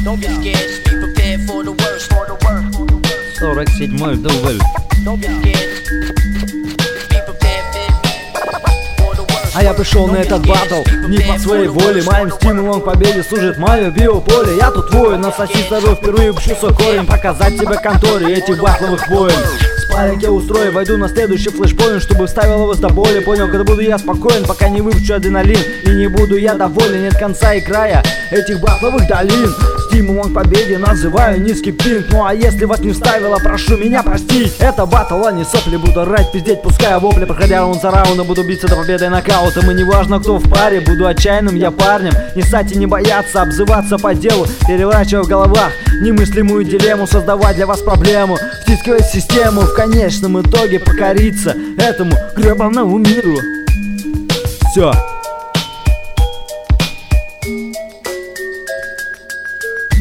Don't be scared, just be prepared for the worst. 47-й дубль. Don't be scared, just be prepared for the worst. А я пришел на этот батл не по своей воле. Моим стимулом к победе служит мое биополе. Я тут воин, насоси здоров, впервые пущу свой корень. Показать тебе конторе этих батловых войн. Спарринг я устрою, войду на следующий флешпоинт, чтобы вставил его до боли. Понял, когда буду я спокоен, пока не выпущу адреналин. И не буду я доволен, нет конца и края этих батловых долин. Стимулом к победе называю низкий пинг. Ну а если вас не вставило, прошу меня простить. Это батл, а не сопли, буду рать, пиздеть, пуская вопли. Проходя раунд за раундом, буду биться до победы нокаутом. И не важно, кто в паре, буду отчаянным я парнем. Не ссать и не бояться, обзываться по делу, переворачивая в головах немыслимую дилемму, создавать для вас проблему, втискивать систему, в конечном итоге покориться этому гребаному миру. Все.